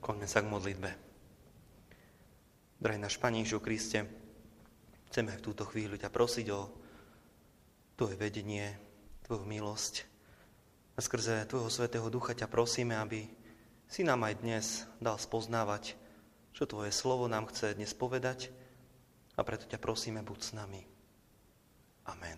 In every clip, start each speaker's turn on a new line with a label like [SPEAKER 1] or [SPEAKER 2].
[SPEAKER 1] Skloňme sa k modlitbe. Drahý náš Pane Ježišu Kriste, chceme v túto chvíľu ťa prosiť o Tvoje vedenie, Tvoju milosť. A skrze Tvojho Svätého Ducha ťa prosíme, aby si nám aj dnes dal spoznávať, čo Tvoje slovo nám chce dnes povedať. A preto ťa prosíme, buď s nami. Amen.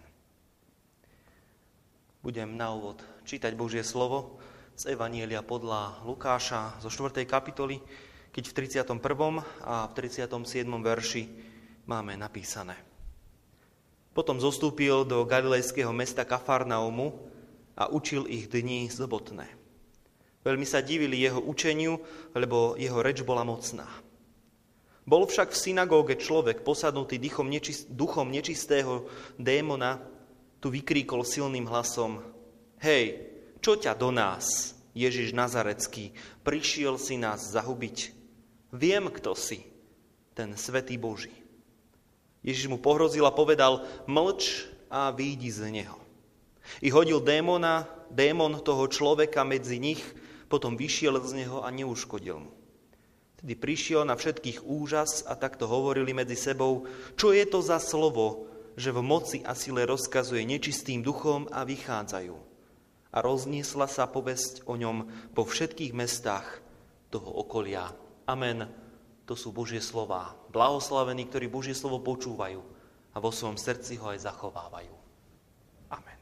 [SPEAKER 1] Budem na úvod čítať Božie slovo z Evanielia podľa Lukáša zo 4. kapitoly, keď v 31. a v 37. verši máme napísané. Potom zostúpil do galilejského mesta Kafarnaumu a učil ich dni sobotné. Veľmi sa divili jeho učeniu, lebo jeho reč bola mocná. Bol však v synagóge človek posadnutý duchom nečistého démona, tu vykríkol silným hlasom: Hej, čo ťa do nás, Ježiš Nazarecký, prišiel si nás zahubiť? Viem, kto si, ten Svätý Boží. Ježiš mu pohrozil a povedal: Mlč a výjdi z neho. I hodil démon toho človeka medzi nich, potom vyšiel z neho a neuškodil mu. Tedy prišiel na všetkých úžas a takto hovorili medzi sebou: Čo je to za slovo, že v moci a sile rozkazuje nečistým duchom a vychádzajú? A rozniesla sa povesť o ňom po všetkých mestách toho okolia. Amen. To sú Božie slová. Blahoslavení, ktorí Božie slovo počúvajú a vo svojom srdci ho aj zachovávajú. Amen.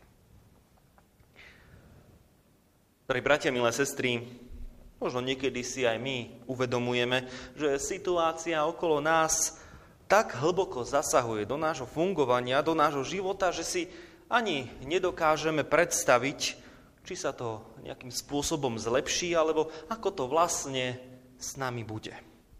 [SPEAKER 1] Drahí bratia, milé sestry, možno niekedy si aj my uvedomujeme, že situácia okolo nás tak hlboko zasahuje do nášho fungovania, do nášho života, že si ani nedokážeme predstaviť, či sa to nejakým spôsobom zlepší, alebo ako to vlastne s nami bude.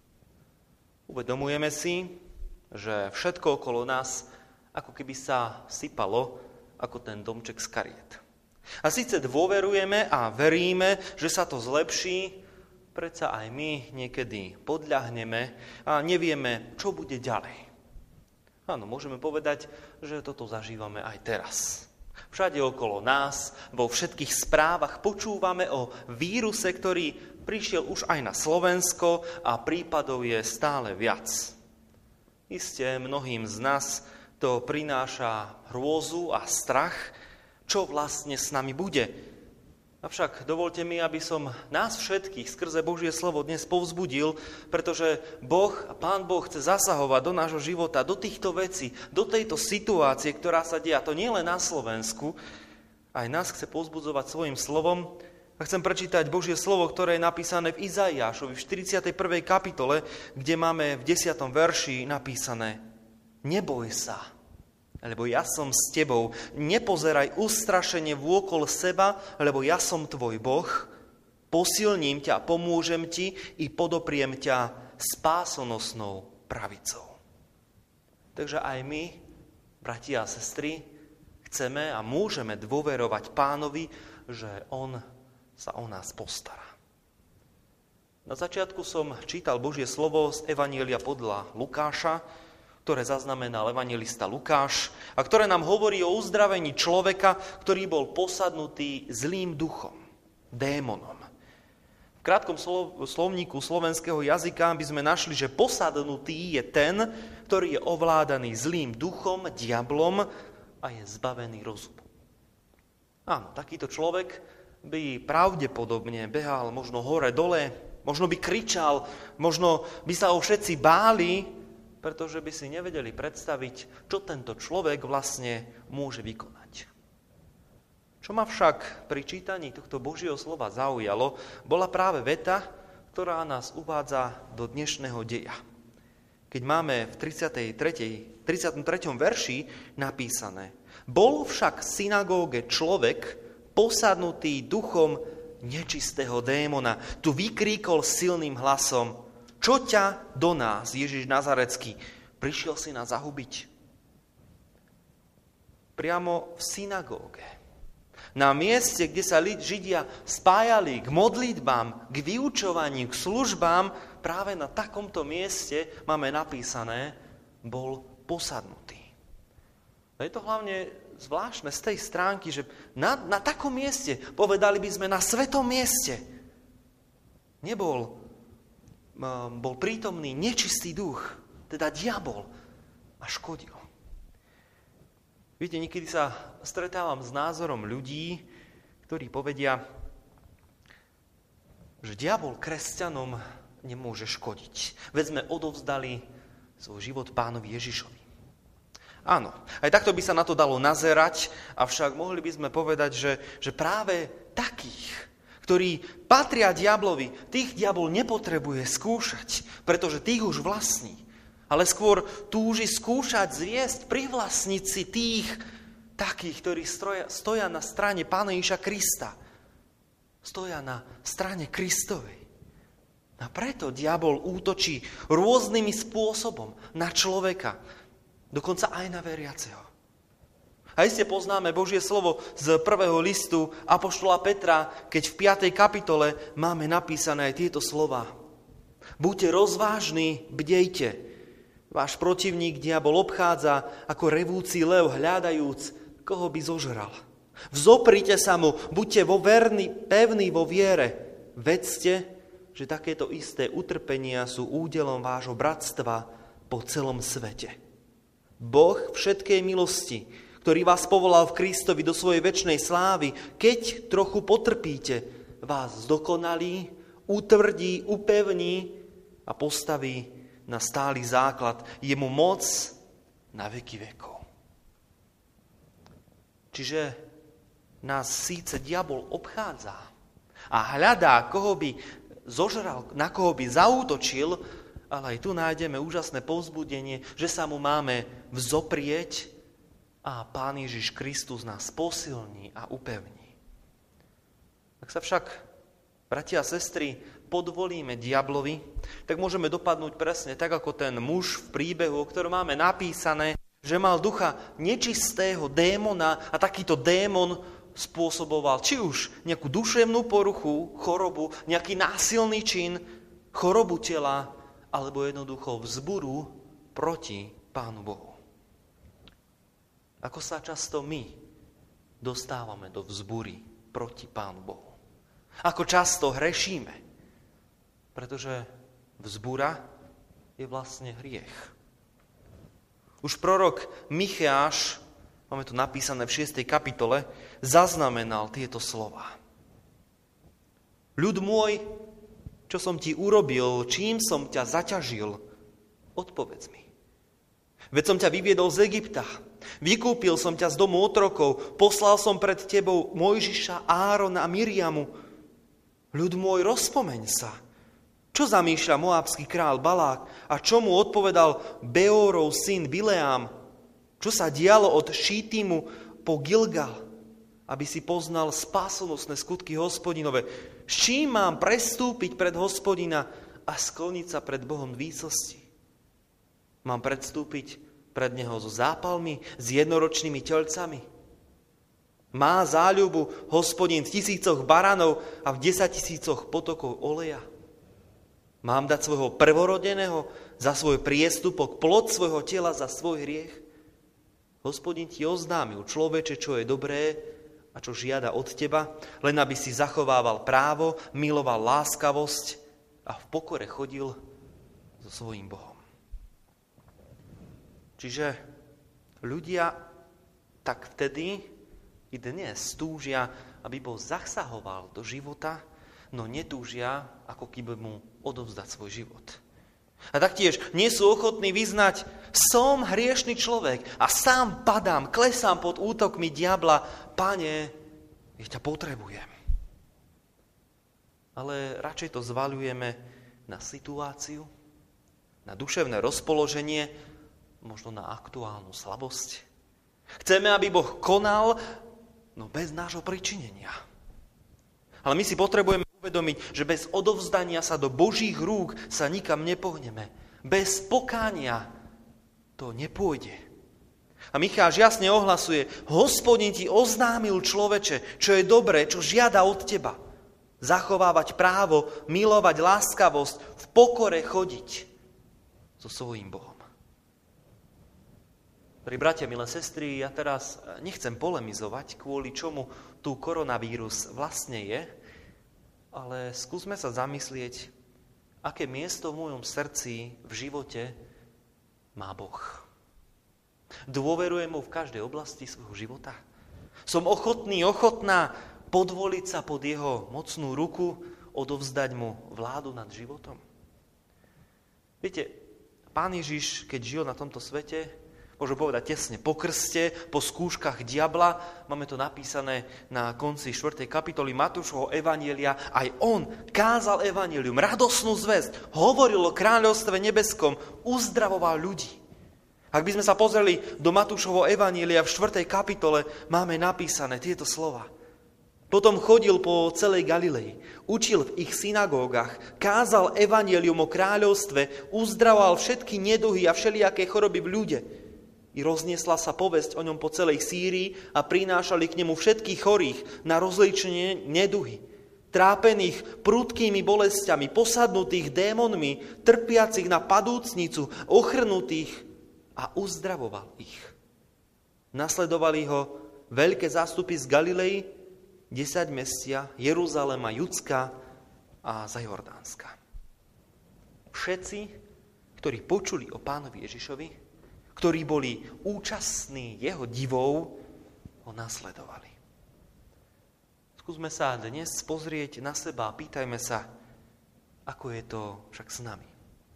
[SPEAKER 1] Uvedomujeme si, že všetko okolo nás ako keby sa sypalo ako ten domček z kariet. A síce dôverujeme a veríme, že sa to zlepší, predsa aj my niekedy podľahneme a nevieme, čo bude ďalej. Áno, môžeme povedať, že toto zažívame aj teraz. Všade okolo nás, vo všetkých správach počúvame o víruse, ktorý prišiel už aj na Slovensko a prípadov je stále viac. Isté, mnohým z nás to prináša hrôzu a strach, čo vlastne s nami bude. Avšak dovolte mi, aby som nás všetkých skrze Božie slovo dnes povzbudil, pretože Pán Boh chce zasahovať do nášho života, do týchto vecí, do tejto situácie, ktorá sa deje, a to nie len na Slovensku, aj nás chce povzbudzovať svojim slovom. A chcem prečítať Božie slovo, ktoré je napísané v Izaiášovi v 41. kapitole, kde máme v 10. verši napísané: Neboj sa, lebo ja som s tebou, nepozeraj ustrašene vôkol seba, lebo ja som tvoj Boh, posilním ťa, pomôžem ti i podopriem ťa spásonosnou pravicou. Takže aj my, bratia a sestry, chceme a môžeme dôverovať Pánovi, že On sa o nás postará. Na začiatku som čítal Božie slovo z Evanielia podľa Lukáša, ktoré zaznamenal evanjelista Lukáš a ktoré nám hovorí o uzdravení človeka, ktorý bol posadnutý zlým duchom, démonom. V krátkom slovníku slovenského jazyka by sme našli, že posadnutý je ten, ktorý je ovládaný zlým duchom, diablom a je zbavený rozumu. Áno, takýto človek by pravdepodobne behal možno hore, dole, možno by kričal, možno by sa ho všetci báli, pretože by si nevedeli predstaviť, čo tento človek vlastne môže vykonať. Čo ma však pri čítaní tohto Božieho slova zaujalo, bola práve veta, ktorá nás uvádza do dnešného deja. Keď máme v 33. verši napísané: Bol však v synagóge človek posadnutý duchom nečistého démona. Tu vykríkol silným hlasom: Čo ťa do nás, Ježiš Nazarecký, prišiel si nás zahubiť? Priamo v synagóge. Na mieste, kde sa Židia spájali k modlitbám, k vyučovaniu, k službám, práve na takomto mieste máme napísané: bol posadnutý. A je to hlavne zvláštne z tej stránky, že na takom mieste, povedali by sme na svetom mieste, nebol bol prítomný nečistý duch, teda diabol, a škodil. Viete, niekedy sa stretávam s názorom ľudí, ktorí povedia, že diabol kresťanom nemôže škodiť. Veď sme odovzdali svoj život Pánovi Ježišovi. Áno, aj takto by sa na to dalo nazerať, avšak mohli by sme povedať, že práve takých, ktorí patria diablovi, tých diabol nepotrebuje skúšať, pretože tých už vlastní. Ale skôr túži skúšať zviesť, privlastniť si tých takých, ktorí stoja na strane Pána Ježiša Krista. Stoja na strane Kristovej. A preto diabol útočí rôznymi spôsobom na človeka, dokonca aj na veriaceho. A iste poznáme Božie slovo z 1. listu apoštola Petra, keď v 5. kapitole máme napísané aj tieto slová. Buďte rozvážni, bdejte. Váš protivník diabol obchádza ako revúci lev, hľadajúc, koho by zožral. Vzoprite sa mu, buďte pevní vo viere. Vedzte, že takéto isté utrpenia sú údelom vášho bratstva po celom svete. Boh všetkej milosti, ktorý vás povolal v Kristovi do svojej večnej slávy, keď trochu potrpíte, vás zdokonalí, utvrdí, upevní a postaví na stály základ. Je mu moc na veky vekov. Čiže nás síce diabol obchádza a hľadá, koho by zožral, na koho by zaútočil, ale aj tu nájdeme úžasné povzbudenie, že sa mu máme vzoprieť a Pán Ježiš Kristus nás posilní a upevní. Ak sa však, bratia a sestry, podvolíme diablovi, tak môžeme dopadnúť presne tak, ako ten muž v príbehu, o ktorom máme napísané, že mal ducha nečistého démona a takýto démon spôsoboval či už nejakú duševnú poruchu, chorobu, nejaký násilný čin, chorobu tela, alebo jednoducho vzburu proti Pánu Bohu. Ako sa často my dostávame do vzbury proti Pánu Bohu. Ako často hrešíme, pretože vzbura je vlastne hriech. Už prorok Micheáš, máme to napísané v 6. kapitole, zaznamenal tieto slová. Ľud môj, čo som ti urobil, čím som ťa zaťažil, odpovedz mi. Veď som ťa vyviedol z Egypta, vykúpil som ťa z domu otrokov, poslal som pred tebou Mojžiša, Árona a Miriamu. Ľud môj, rozpomeň sa. Čo zamýšľa moábsky král Balák a čo mu odpovedal Beorov syn Bileám? Čo sa dialo od Šítimu po Gilgal, aby si poznal spásonosné skutky Hospodinove? S čím mám prestúpiť pred Hospodina a skloniť sa pred Bohom výsosti? Mám predstúpiť pred Neho so zápalmi, s jednoročnými teľcami? Má záľubu Hospodin v 1000 baranov a v 10 000 potokov oleja? Mám dať svojho prvorodeného za svoj priestupok, plod svojho tela za svoj hriech? Hospodin ti oznámil, človeče, čo je dobré a čo žiada od teba, len aby si zachovával právo, miloval láskavosť a v pokore chodil so svojím Bohom. Čiže ľudia tak vtedy i dnes túžia, aby Boh zasahoval do života, no netúžia, ako keby mu odovzdať svoj život. A taktiež nie sú ochotní vyznať, som hriešný človek a sám padám, klesám pod útokmi diabla. Pane, ja ťa potrebujem. Ale radšej to zvaľujeme na situáciu, na duševné rozpoloženie, možno na aktuálnu slabosť. Chceme, aby Boh konal, no bez nášho pričinenia. Ale my si potrebujeme uvedomiť, že bez odovzdania sa do Božích rúk sa nikam nepohneme. Bez pokánia to nepôjde. A Micháš jasne ohlasuje, Hospodin ti oznámil, človeče, čo je dobré, čo žiada od teba. Zachovávať právo, milovať láskavosť, v pokore chodiť so svojím Bohom. Milí bratia, milé sestry, ja teraz nechcem polemizovať, kvôli čomu tu koronavírus vlastne je, ale skúsme sa zamyslieť, aké miesto v mojom srdci, v živote má Boh. Dôverujem mu v každej oblasti svojho života. Som ochotná podvoliť sa pod jeho mocnú ruku, odovzdať mu vládu nad životom. Viete, Pán Ježiš, keď žil na tomto svete, môžem povedať tesne po krste, po skúškach diabla, máme to napísané na konci 4. kapitoly Matúšovho evanjelia, aj on kázal evanjelium, radosnú zvesť, hovoril o kráľovstve nebeskom, uzdravoval ľudí. Ak by sme sa pozreli do Matúšovho evanjelia v 4. kapitole, máme napísané tieto slova. Potom chodil po celej Galilei, učil v ich synagógach, kázal evanjelium o kráľovstve, uzdravoval všetky neduhy a všelijaké choroby v ľude. I rozniesla sa povesť o ňom po celej Sýrii a prinášali k nemu všetkých chorých na rozličné neduhy, trápených prudkými bolestiami, posadnutých démonmi, trpiacich na padúcnicu, ochrnutých, a uzdravoval ich. Nasledovali ho veľké zástupy z Galilei, 10 mestia, Jeruzalema, Judska a Zajordánska. Všetci, ktorí počuli o Pánovi Ježišovi, ktorí boli účastní jeho divov, ho nasledovali. Skúsme sa dnes pozrieť na seba a pýtajme sa, ako je to však s nami.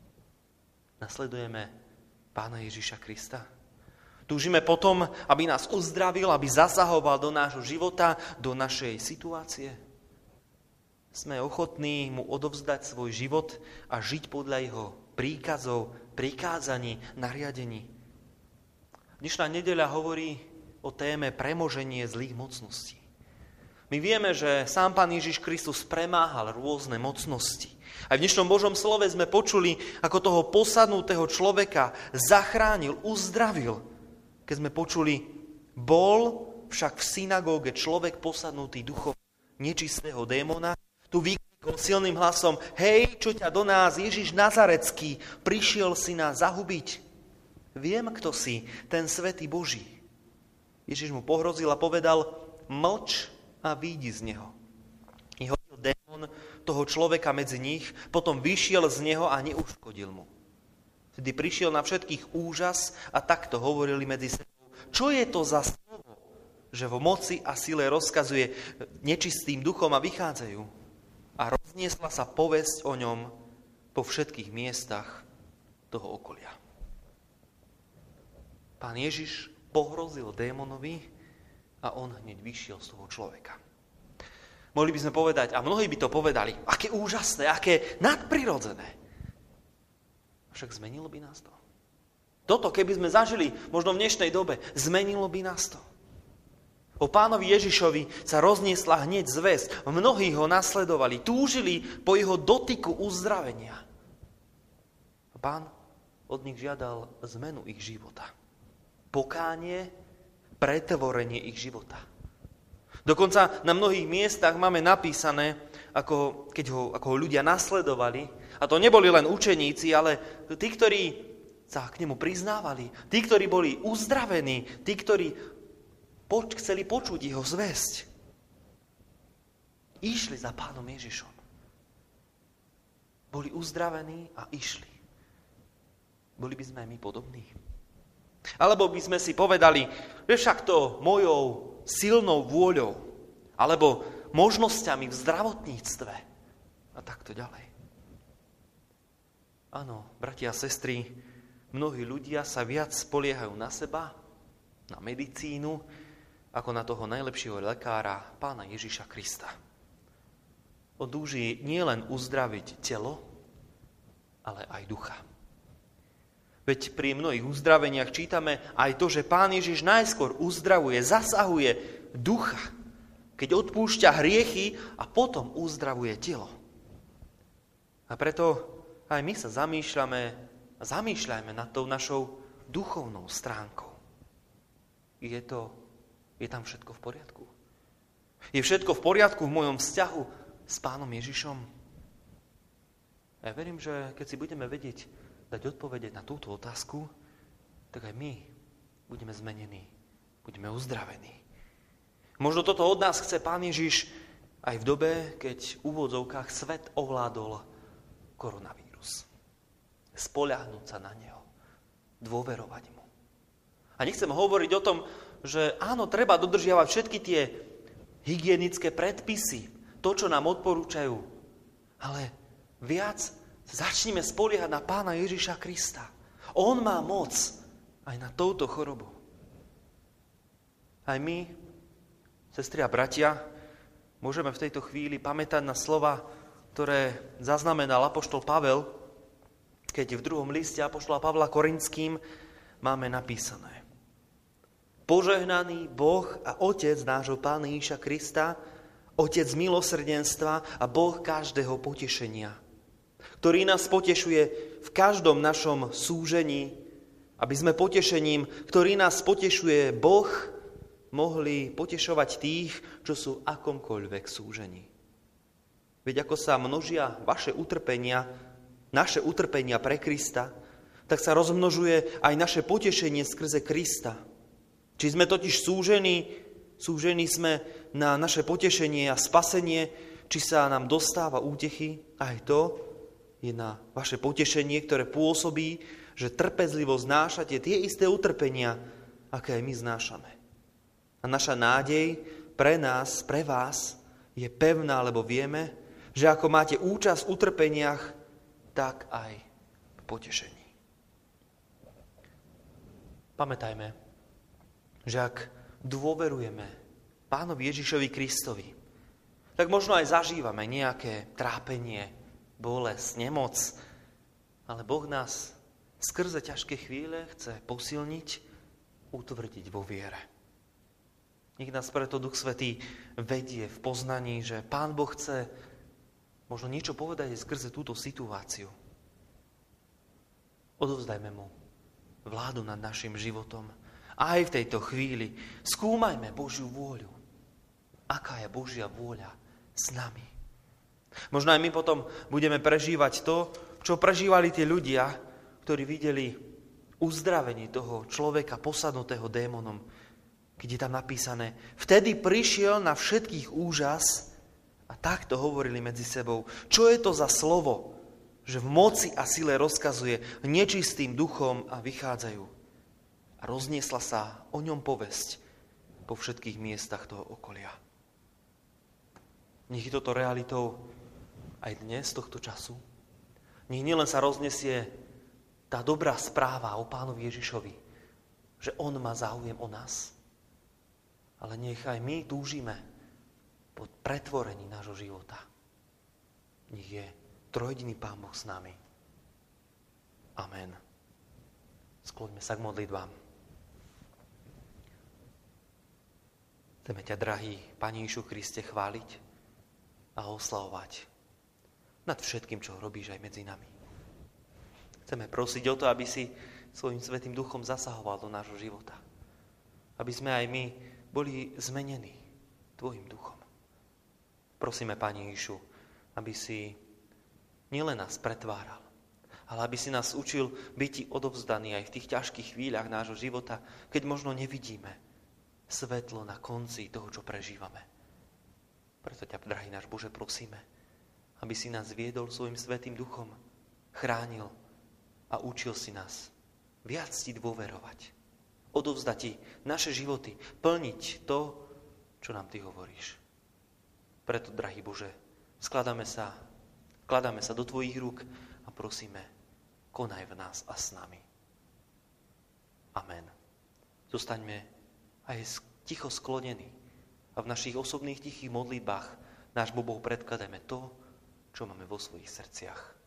[SPEAKER 1] Nasledujeme Pána Ježiša Krista. Túžime potom, aby nás uzdravil, aby zasahoval do nášho života, do našej situácie. Sme ochotní mu odovzdať svoj život a žiť podľa jeho príkazov, prikázaní, nariadení. Dnešná nedeľa hovorí o téme premoženie zlých mocností. My vieme, že sám Pán Ježiš Kristus premáhal rôzne mocnosti. Aj v dnešnom Božom slove sme počuli, ako toho posadnutého človeka zachránil, uzdravil. Keď sme počuli, bol však v synagóge človek posadnutý duchom nečistého démona, tu vykríkol silným hlasom, hej, čo ťa do nás, Ježiš Nazarecký, prišiel si nás zahubiť. Viem, kto si, ten svätý Boží. Ježiš mu pohrozil a povedal, mlč a výjdi z neho. I hodil démon toho človeka medzi nich, potom vyšiel z neho a neuškodil mu. Vtedy prišiel na všetkých úžas a takto hovorili medzi sebou. Čo je to za slovo, že vo moci a sile rozkazuje nečistým duchom a vychádzajú? A rozniesla sa povesť o ňom po všetkých miestach toho okolia. Pán Ježiš pohrozil démonovi a on hneď vyšiel z toho človeka. Mohli by sme povedať, a mnohí by to povedali, aké úžasné, aké nadprirodzené. Však zmenilo by nás to. Toto, keby sme zažili možno v dnešnej dobe, zmenilo by nás to. O Pánovi Ježišovi sa rozniesla hneď zvesť. Mnohí ho nasledovali, túžili po jeho dotyku uzdravenia. A Pán od nich žiadal zmenu ich života. Pokánie, pretvorenie ich života. Dokonca na mnohých miestach máme napísané, ako ho ľudia nasledovali. A to neboli len učeníci, ale tí, ktorí sa k nemu priznávali, tí, ktorí boli uzdravení, tí, ktorí chceli počuť jeho zvesť. Išli za Pánom Ježišom. Boli uzdravení a išli. Boli by sme aj my podobní. Alebo by sme si povedali, že však to mojou silnou vôľou, alebo možnosťami v zdravotníctve a takto ďalej. Áno, bratia a sestry, mnohí ľudia sa viac spoliehajú na seba, na medicínu, ako na toho najlepšieho lekára, Pána Ježiša Krista. On túži nielen uzdraviť telo, ale aj ducha. Veď pri mnohých uzdraveniach čítame aj to, že Pán Ježiš najskôr uzdravuje, zasahuje ducha, keď odpúšťa hriechy a potom uzdravuje telo. A preto aj my sa zamýšľajme nad tou našou duchovnou stránkou. Je tam všetko v poriadku? Je všetko v poriadku v mojom vzťahu s Pánom Ježišom? Ja verím, že keď si budeme vedieť dať odpovede na túto otázku, tak aj my budeme zmenení, budeme uzdravení. Možno toto od nás chce Pán Ježiš aj v dobe, keď v úvodzovkách svet ovládol koronavírus. Spoľahnúť sa na neho. Dôverovať mu. A nechcem hovoriť o tom, že áno, treba dodržiavať všetky tie hygienické predpisy, to, čo nám odporúčajú. Ale viac začnime spoliehať na Pána Ježiša Krista. On má moc aj na touto chorobu. Aj my, sestri a bratia, môžeme v tejto chvíli pamätať na slova, ktoré zaznamenal apoštol Pavel, keď v 2. liste apoštola Pavla Korinským máme napísané: Požehnaný Boh a Otec nášho Pána Ježiša Krista, Otec milosrdenstva a Boh každého potešenia, ktorý nás potešuje v každom našom súžení, aby sme potešením, ktorý nás potešuje Boh, mohli potešovať tých, čo sú akomkoľvek súžení. Veď ako sa množia vaše utrpenia, naše utrpenia pre Krista, tak sa rozmnožuje aj naše potešenie skrze Krista. Či sme totiž súžení sme na naše potešenie a spasenie, či sa nám dostáva útechy, aj to je na vaše potešenie, ktoré pôsobí, že trpezlivo znášate tie isté utrpenia, aké aj my znášame. A naša nádej pre nás, pre vás je pevná, lebo vieme, že ako máte účasť v utrpeniach, tak aj v potešení. Pamätajme, že ak dôverujeme Pánovi Ježišovi Kristovi, tak možno aj zažívame nejaké trápenie, bolesť, nemoc, ale Boh nás skrze ťažké chvíle chce posilniť, utvrdiť vo viere. Nech nás preto Duch Svätý vedie v poznaní, že Pán Boh chce možno niečo povedať aj skrze túto situáciu. Odovzdajme mu vládu nad našim životom. Aj v tejto chvíli skúmajme Božiu vôľu. Aká je Božia vôľa s nami? Možno aj my potom budeme prežívať to, čo prežívali tí ľudia, ktorí videli uzdravenie toho človeka posadnutého démonom, keď je tam napísané: Vtedy prišiel na všetkých úžas a takto hovorili medzi sebou. Čo je to za slovo, že v moci a sile rozkazuje nečistým duchom a vychádzajú? A rozniesla sa o ňom povesť po všetkých miestach toho okolia. Nech je toto realitou aj dnes, tohto času. Nech nielen sa roznesie tá dobrá správa o Pánovi Ježišovi, že on má záujem o nás, ale nech aj my túžime po pretvorení nášho života. Nech je trojjediný Pán Boh s nami. Amen. Skloňme sa k modlitbám. Chceme ťa, drahý Pane Ježišu Kriste, chváliť a oslavovať nad všetkým, čo robíš aj medzi nami. Chceme prosiť o to, aby si svojím Svätým Duchom zasahoval do nášho života. Aby sme aj my boli zmenení tvojim duchom. Prosíme, Pane Ježišu, aby si nielen nás pretváral, ale aby si nás učil byť ti odovzdaný aj v tých ťažkých chvíľach nášho života, keď možno nevidíme svetlo na konci toho, čo prežívame. Preto ťa, drahý náš Bože, prosíme, aby si nás viedol svojim Svätým Duchom, chránil a učil si nás viac ti dôverovať, odovzdať ti naše životy, plniť to, čo nám ty hovoríš. Preto, drahý Bože, skladáme sa do tvojich rúk a prosíme, konaj v nás a s nami. Amen. Zostaňme aj ticho sklonení a v našich osobných tichých modlitbách nášmu Bohu predkladajme to, čo máme vo svojich srdciach.